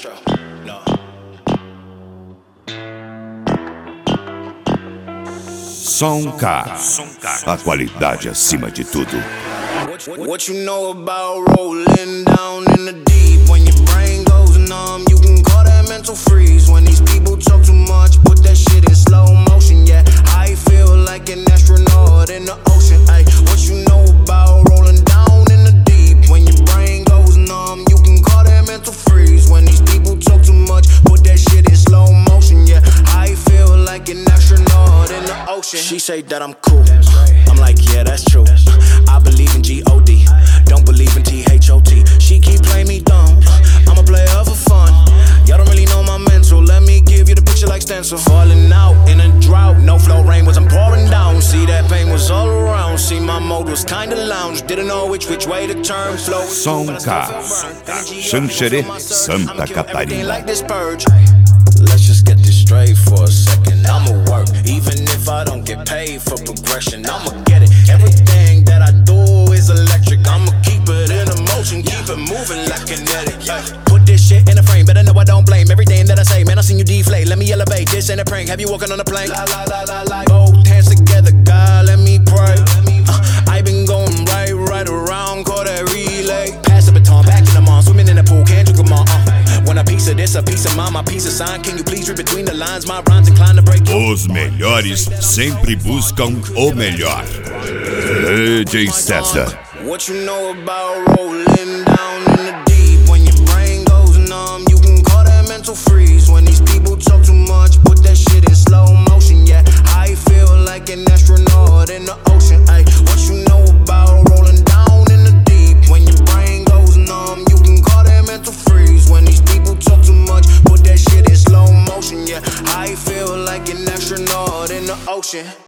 Castro. No. Som K, a qualidade acima de tudo. What you know about rolling down in the deep? When your brain goes numb, you can call that mental freeze. When these people talk too much, put that shit in slow motion. Yeah, I feel like an astronaut in the ocean. Ay, what you know about rolling down in the deep? When your brain goes numb, you can call that mental freeze. When these people talk too much, put that shit in slow motion. Yeah, I feel like an astronaut in the ocean. She say that I'm cool. I'm like, yeah, that's true. I believe in G-O-D, don't believe in T-H-O-T. She keep playing me dumb, I'm a player for fun. Y'all don't really know my mental, let me give you the picture like stencil. Falling out in a drought, no flow rain was I'm pouring down. See that pain was all around, see my mode was kinda lounge. Didn't know which way to turn, flow. Som K, Xanxerê, Santa Catarina. Like this purge. Let's just get this straight for a second. I'ma work, even if I don't get paid for progression. I'ma get it. Everything that I do is electric. I'ma keep it in motion, keep it moving like kinetic. Put this shit in a frame, better know I don't blame everything that I say. Man, I seen you deflate. Let me elevate. This ain't a prank. Have you walking on a plane? Both hands together, God, let me pray. I been going right around, call that relay. Pass the baton, back in the mall, swimming in the pool, can't drink them all. Want a piece of this, a piece of mine, my piece of sign. Can you please read between the lines? My rhymes inclined to break. Os melhores sempre buscam o melhor. DJ César. What you know about rolling down in the deep? When your brain goes numb, you can call that mental freeze. When these people talk too much, put that shit in slow motion. Yeah, I feel like an astronaut in the ocean. Ay, what you know about rolling down in the deep? When your brain goes numb, you can call that mental freeze. When these people talk too much, put that shit in slow motion. Yeah, I feel like an astronaut in the ocean.